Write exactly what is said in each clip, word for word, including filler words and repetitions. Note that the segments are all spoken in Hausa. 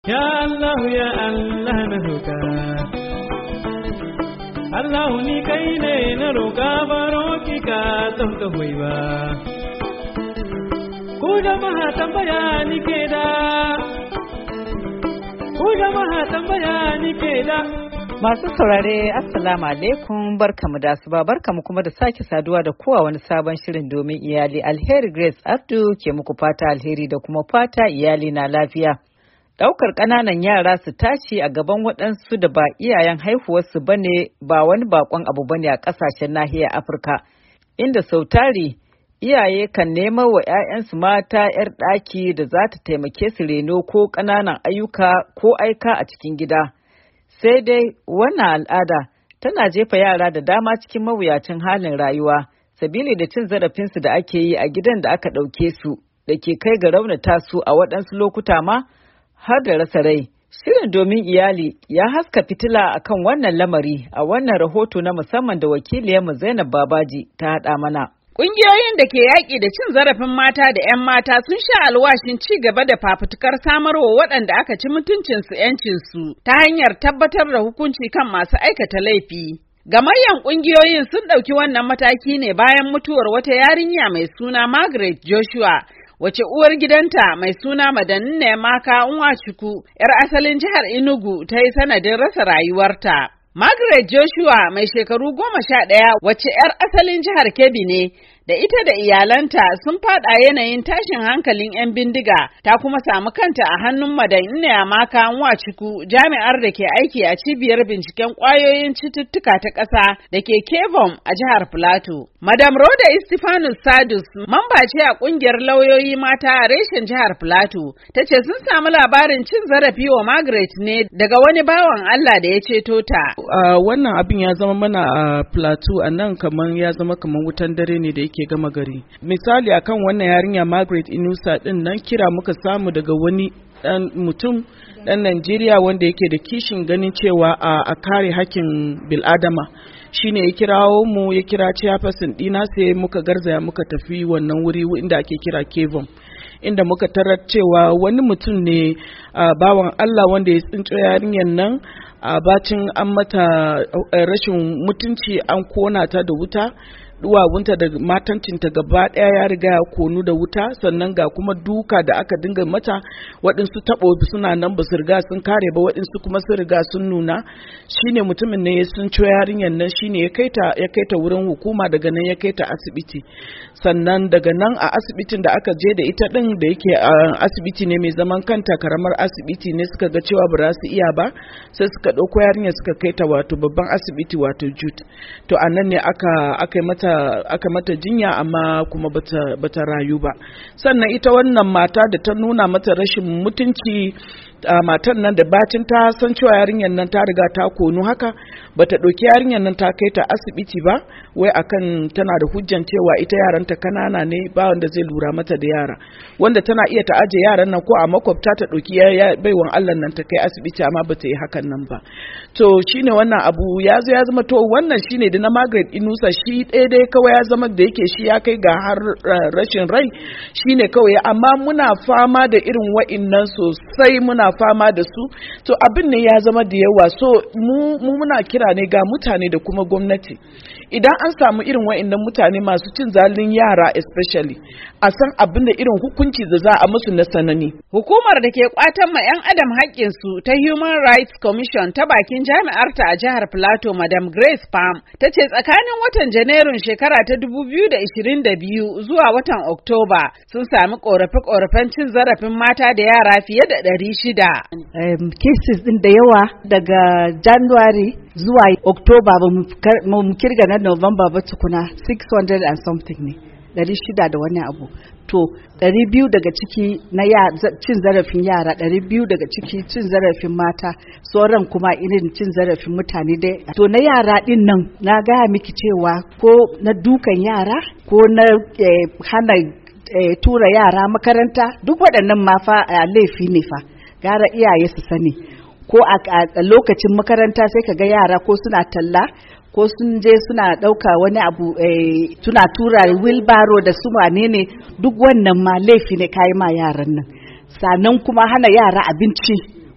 Ya Allah ya Allah na roƙa Allah ni kai ne na roƙa baro ki ka ton ka hoyi ba ku jama'a tambaya ni ke da ku jama'a tambaya ni ke da. Masu saurare assalamu alaikum, barkamu da asuba, barkamu kuma da sake saduwa da kowa wani sabon shirin domin iyali. Alheri Grace Abdu ke muku fata alheri da kuma fata iyali na lafiya. Daukar ƙananan yara su tashi a gaban waɗansu da ba iyayen haihuwarsu bane ba wani bakon abu bane a ƙasashen nahiyar Afirka, inda sautari iyaye kan nema wa 'ya'yansu mata 'yar ɗaki da za ta taimake su reno ko ƙananan ayyuka ko aika a cikin gida. Sai dai wannan al'ada tana jefa yara da dama cikin mawuyacin halin rayuwa, sabili da cin zarafinsu da ake yi a gidan da aka ɗauke su, da ke kai ga raunata su a waɗansu lokuta ma har da rasa rai. Shirin domin iyali ya haska fitila akan wannan lamari a wannan rahoto na musamman da wakiliyarmu Zainab Babaji ta haɗa mana. Ƙungiyoyin da ke yaƙi da cin zarafin mata da 'yan mata sun sha alwashin ci gaba da fafutukar samarwa waɗanda aka ci mutuncinsu 'yancinsu ta hanyar tabbatar da hukunci kan masu aikata laifi. Gamayyan ƙungiyoyin sun ɗauki wannan mataki ne bayan mutuwar wata yarinya mai suna Margaret Joshua, wace uwar gidanta mai suna Madanne Maka Nwachukwu, 'yar asalin jihar Enugu, ta yi sanadin rasa rayuwarta. Margaret Joshua mai shekaru goma sha ɗaya wacce 'yar asalin jihar Kebbi ne, da ita da iyalanta sun fada yanayin tashin hankalin 'yan bindiga, ta kuma samu kanta a hannun Madanne Amaka Nwachukwu, jami'ar da ke aiki a cibiyar binciken ƙwayoyin cututtuka ta ƙasa da ke Kevom a jihar Plateau. Madam Rhoda Istifanus Sadus, mamba ce a ƙungiyar lauyoyi mata a reshen jihar Plateau, ta ce sun samu labarin cin zarafi wa Margaret ne daga wani bawan Allah da ya ceto ta. Uh, wannan abin ya zama mana a uh, Plateau a nan kamar ya zama kamar wutan dare ne da yake gama gari. Misali akan wannan yarinya Margaret Inusa din nan, kira muka samu daga wani dan mutum dan Najeriya wanda yake da kishin ganin cewa uh, a kare hakkin bil'adama. Shine ya kirawo mu, ya kira chairperson dina, sai muka garzaya muka tafi wannan wuri inda ake kira Kevom, inda muka tarar cewa wani mutum ne uh, bawan Allah wanda ya tsinci yarinyar nan a bacin an mata rashin mutunci, an kona ta da wuta, duwawunta da matancinta gaba ɗaya ya riga ya konu da wuta, sannan ga kuma duka da aka dinga mata, waɗansu taɓo suna nan ba su riga sun kare ba, waɗansu kuma sun riga sun nuna. Shine mutumin ne ya sun ciwo yarinyar nan, shine ya kaita ya kaita wurin hukuma, daga nan ya kaita asibiti. Sannan daga nan a asibitin da aka je da ita din, da yake asibiti ne mai zaman kanta, karamar asibiti ne, suka ga cewa ba za su iya ba, sai suka ɗauko yarinyar suka kaita wato babban asibiti wato Jude. To a nan ne aka aka mata aka mata jinya, amma kuma bata bata rayu ba. Sannan ita wannan mata da ta nuna mata rashin mutunci, uh, matan nan da bacin ta san cewa yarinyar nan ta riga ta konu haka, bata ɗauki yarinyar nan ta kai ta asibiti ba, wai akan tana da hujjan cewa ita yaranta kanana ne, ba wanda zai lura mata da yara, wanda tana iya ta aje yaran nan ko a makwabta ta ɗauki baiwan Allah nan ta kai asibiti, amma bata yi hakan nan ba. To shine wannan abu ya zo ya zama, to wannan shine da na Margaret Inusa, shi ɗaya dai kawai ya zama da yake shi ya kai ga har uh, rashin rai, shine kawai, amma muna fama da irin wa'innan sosai, muna fama da su. To abin ne ya zama da yawa, so mu, mu muna kira ne ga mutane da kuma gwamnati, idan an samu irin wa'innan mutane masu cin zalin yara especially, a san abin da irin hukunci da za a musu na sanani. Hukumar da ke kwatan ma 'yan adam haƙƙinsu ta Human Rights Commission ta bakin jami'arta a jihar Plateau, Madam Grace Palm, ta ce tsakanin watan Janairun shekara ta dubu biyu da ishirin da biyu zuwa watan Oktoba sun sami ƙorafe-ƙorafen cin zarafin mata da yara fiye da ɗari shida. Um, cases ɗin da yawa daga January zuwa Oktoba, ba mu kirga na November ba tukuna, six hundred and something ne, ɗari shida da wani abu. To ɗari biyu daga ciki na cin zarafin yara, ɗari biyu daga ciki cin zarafin mata, sauran kuma irin cin zarafin mutane dai. To na yara ɗin nan na gaya miki cewa ko na dukan yara ko na eh, hana eh, tura yara makaranta, duk waɗannan ma fa laifi ne fa, gara iyaye su sani. Ko a lokacin makaranta sai ka ga yara ko suna talla ko sun je suna ɗauka wani abu eh, suna tura wheelbarrow da su wane ne, duk wannan ma laifi ne kayi ma yaran nan. Sannan kuma hana yara abinci,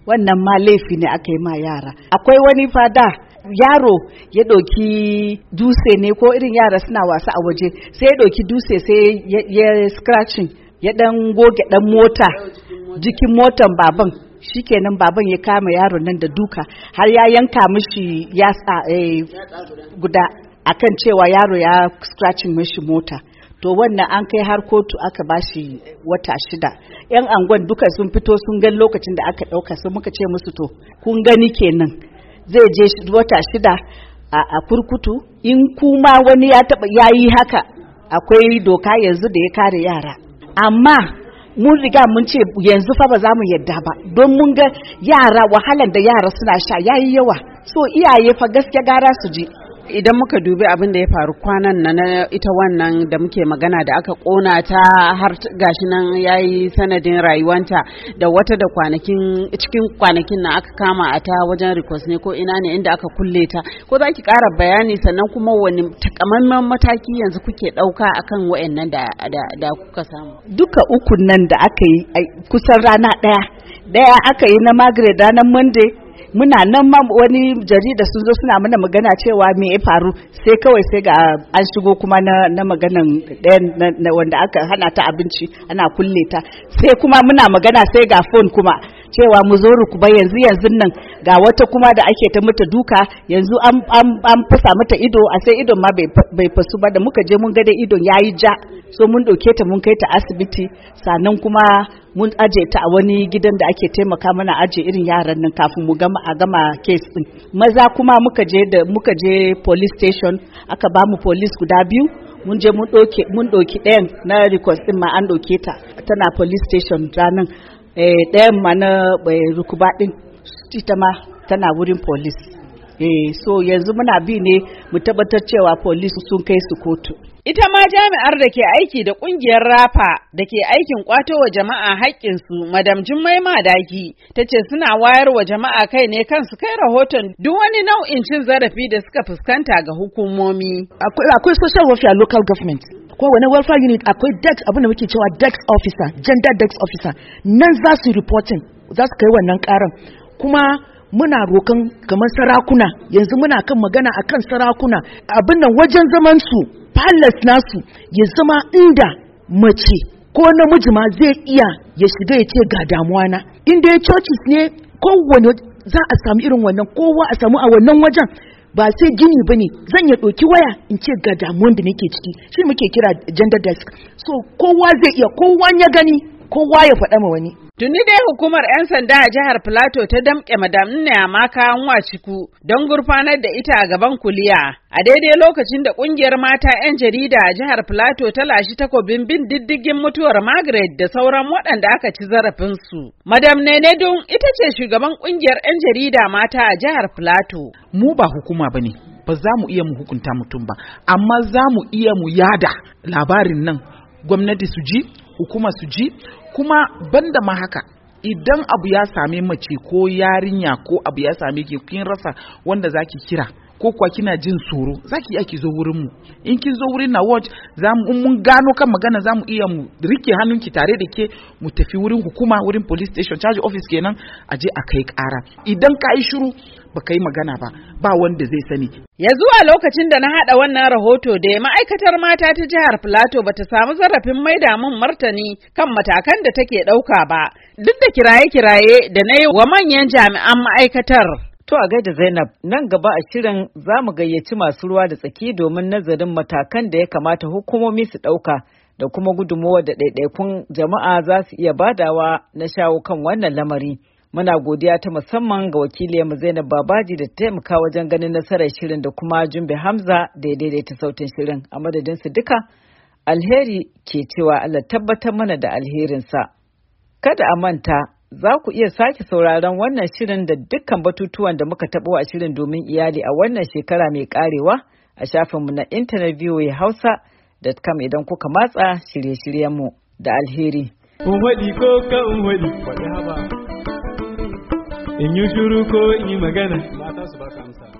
wannan ma laifi ne aka yi ma yara. Akwai wani fada yaro ya ɗauki dutse ne ko irin yara suna wasa a waje sai ya ɗauki dutse sai ya, ya scratching ya ɗan goge ɗan mota jikin motan baban, shikenan baban ya kama yaron nan da duka har ya yanka mishi yatsa eh, guda akan cewa yaro ya scratching mishi mota. To wannan an kai har kotu aka bashi wata shida. Yan angon duka sun fito sun gan lokacin da aka ɗauka, sai muka ce musu to kun gani kenan zai je wata shida a, a kurkutu. In kuma wani ya taba yayi haka akwai doka yanzu da ya kare yara, amma mun riga mun ce yanzu fa ba za mu yadda ba don mun ga yara wahalan da yara suna sha yayi yawa, so iyaye fa gaskiya gara su je. Idan muka dubi abin da ya faru kwanan nan na ita wannan da muke magana da aka kona ta har gashi nan yayi sanadin rayuwanta, da wata da kwanakin cikin kwanakin nan aka kama a ta wajen Rikos ne ko ina ne inda aka kulle ta, ko za ki ƙara bayani sannan kuma wani takamaiman mataki yanzu kuke ɗauka akan wayannan da, da, da kuka samu? Duka ukun nan da aka yi kusan rana ɗaya ɗaya aka yi na Margaret ranar Monday. Muna nan ma wani jarida sun zo suna mana magana cewa me ya faru, sai kawai sai ga an shigo kuma na, na maganan ɗayan wanda aka hana ta abinci ana kulle ta, sai kuma muna magana sai ga phone kuma cewa mu zo rukuba yanzu yanzu nan ga wata kuma da ake ta mata duka yanzu an, an, an fasa mata ido, a sai idon ma bai fasu ba, da muka je mun ga dai idon yayi ja, so mun ɗauke ta mun kai ta asibiti, sannan kuma mun aje ta a wani gidan da ake taimaka mana aje irin yaran nan kafin mu gama a gama case din. Maza kuma muka je da muka je police station aka ba mu police guda biyu, mun je mun doke mun doki ɗayan na Rikos din ma an doke ta tana police station ranan, eh ɗayan ma na rukuba din ita ma tana wurin police. Eh so yanzu muna bi ne mu tabbatar cewa police sun kai su kotu. Ita ma jami'ar da ke aiki da kungiyar Rafa da ke aikin kwato wa jama'a haƙƙinsu, Madam Jummai Madaki, ta ce suna wayar wa jama'a kai ne kansu kai rahoton duk wani nau'in cin zarafi da suka fuskanta ga hukumomi. Akwai social welfare local government, ko wani welfare unit, akwai dex abin da muke cewa dex officer, gender dex officer, nan za su reporting, za su kai wannan karan. Kuma muna rokan kamar sarakuna, yanzu muna kan magana akan sarakuna, abin nan wajen zaman su palace nasu ya zama inda mace ko namiji ma zai iya ya shiga ya ce ga damuwa na. Inda ya churches ne kowane za a samu irin wannan, kowa a samu a wannan wajen, ba sai gini bane, zan ya ɗauki waya in ce ga damuwan da nake ciki, shi muke kira gender desk. So kowa zai iya, kowa ya gani kowa ya faɗa ma wani. Tuni dai hukumar 'yan sanda a jihar Plateau ta damƙe Madam Nnamaka Nwachukwu don gurfanar da ita a gaban kuliya. A daidai lokacin da ƙungiyar mata 'yan jarida a jihar Plateau ta lashi takobin bin diddigin mutuwar Margaret da sauran waɗanda aka ci zarafinsu. Madam Nenedun ita ce shugaban ƙungiyar 'yan jarida mata a jihar Plateau. Mu ba hukuma ba ne, ba za mu iya mu hukunta mutum ba, amma za mu iya mu yada labarin nan, gwamnati su ji, hukuma su ji, kuma banda ma haka idan abu ya same mace ko yarinya ko abu ya same ki kin rasa wanda zaki kira ko kuwa kina jin tsoro zaki iya ki zo wurin mu. In kin zo wurin na watch za mu mun gano kan magana za mu iya mu rike hannunki tare da ke mu tafi wurin hukuma, wurin police station, charge office kenan, a je a kai kara. Idan ka yi shiru ba ka yi magana ba, ba wanda zai sani. Ya zuwa lokacin da na haɗa wannan rahoto da ma'aikatar mata ta jihar Plateau bata samu zarafin maida mun martani kan matakan da take ɗauka ba, duk da kiraye-kiraye da na yi wa manyan jami'an ma'aikatar. To a gaida Zainab, nan gaba a shirin za mu gayyaci masu ruwa da tsaki domin nazarin matakan da ya kamata hukumomi su ɗauka da kuma gudunmawar da ɗaiɗaikun jama'a za su iya badawa na shawo kan wannan lamari. Muna godiya ta musamman ga wakiliyarmu Zainab Babaji da taimaka wajen ganin nasarar shirin da kuma Jumbe Hamza da ya daidaita sautin shirin. A madadin su duka, alheri ke cewa Allah tabbatar mana da alherinsa. Kada a manta, za ku iya sake sauraron wannan shirin da dukkan batutuwan da muka taɓo a shirin domin iyali a wannan shekara mai karewa a shafinmu na intanet v o a hausa dot com idan kuka matsa shirye-shiryenmu da alheri. Unwaɗi ko ka unwaɗi, faɗi haba. In yi shuru ko in yi magana, mata su baka amsa.